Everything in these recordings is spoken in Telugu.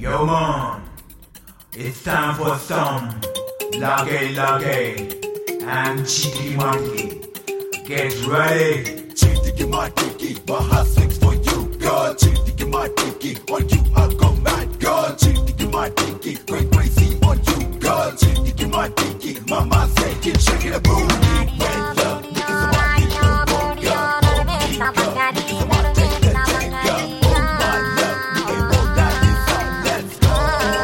Yo man, it's time for some lage and cheeky monkey. Get ready. Cheeky monkey, my heart sings for you, girl. Cheeky monkey, on you I go mad, girl. Cheeky monkey, going crazy on you, girl. Cheeky monkey, mama say it, shake it a booty. When love niggas about it, no more, girl. Niggas about take that check, girl. Oh my love, nigga, roll that this out, let's go.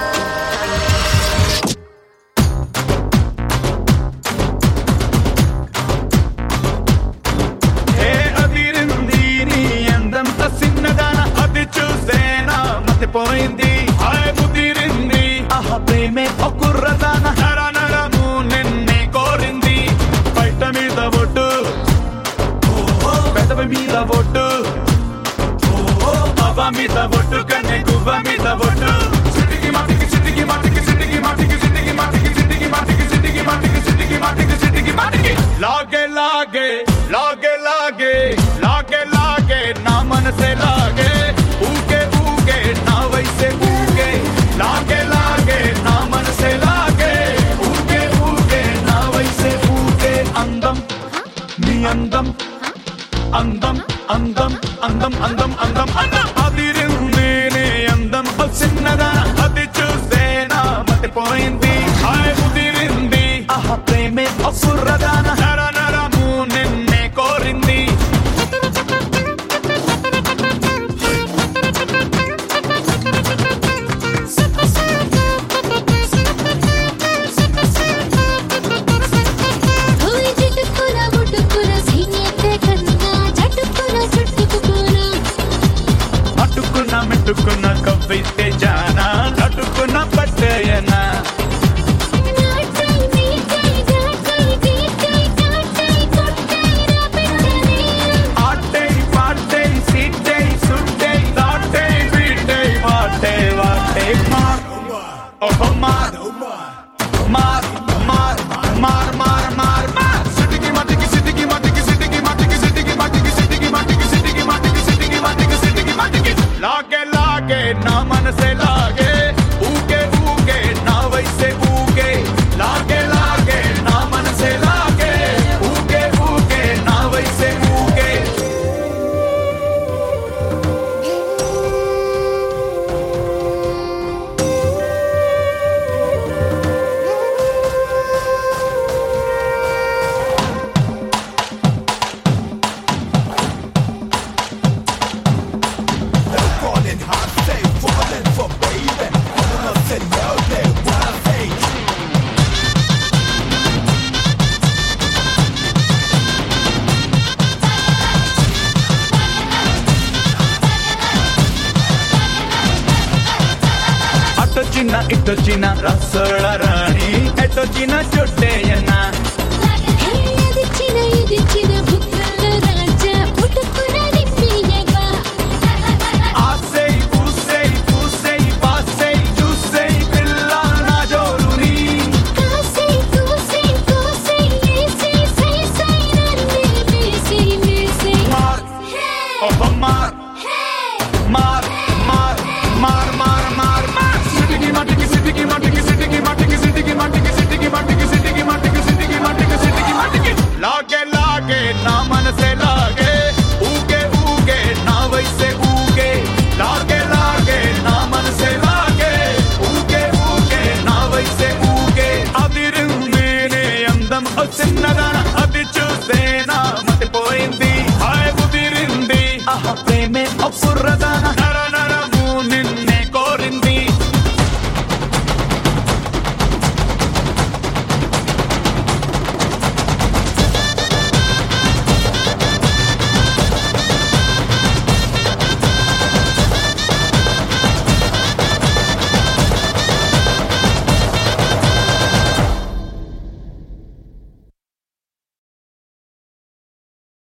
పోయింది హాయ్ ముదిరింది ఆహా ప్రేమే ఒక్కుర్రదాన నర నరము నిన్నే కోరింది బయట మీద ఒట్టు పెదవి మీద ఒట్టు అవ్వ మీద ఒట్టు కన్నే గువ్వ మీద ఒట్టు సిటికి మాటికి సిటికి మాటికి సిటికి మాటికి సిటికి మాటికి సిటికి మాటికి సిటికి మాటికి సిటికి మాటికి సిటికి మాటికి లాగే లాగే లాగే లాగే లాగే లాగే నా మనసే లాగే ఊగే ఊగే నా వైసే ఊగే లాగే లాగే నా మనసే లాగే ఊగే ఊగే నా వైసే ఊగే అందం నీ అందం అందం అందం అందం అందం అందం అందం అదిరింది నీ అందం చిన్నదా అది చూస్తే నా మతిపోయింది హాయ్ ముదిరింది ఆహా ప్రేమే అసురదాన నర నరము నిన్నే కోరింది అట్టుకున్న కవ్వితే జానా అట్టుకున్న పట్టేయనా ఆటై పాటై సీటై సుట్టై దాటై బీటై వాటై వాటై మార్ ఓ మార్ మార్ మార్ మార్ మార్ మార్ మార్ సిటికి మాటికి సిటికి మాటికి సిటికి మాటికి సిటికి మాటికి సిటికి మాటికి సిటికి మాటికి సిటికి మాటికి సిటికి మాటికి లాగే లాగే నా మనసే లాగే ఊగే ఊగే నా వైసే ఊగే లాగే లాగే నా మనసే లాగే ఊగే ఊగే నా వైసే ఊగే Falling hard, say, falling for baby. Wanna say loudly what I say. అటొచ్చిన ఇటొచ్చిన రసోళ రాణి ఎటొచ్చిన చొట్టేయనా ఆసై పూసై పూసై పాసై చూసై పిల్ల నా జోరుని మార్ ఓ మార్ మార్ మార్ మార్ మార్ మార్ మార్ సిటికి మాటికి సిటికి మాటికి సిటికి మాటికి సిటికి మాటికి సిటికి మాటికి సిటికి మాటికి సిటికి మాటికి సిటికి మాటికి లాగే లాగే నా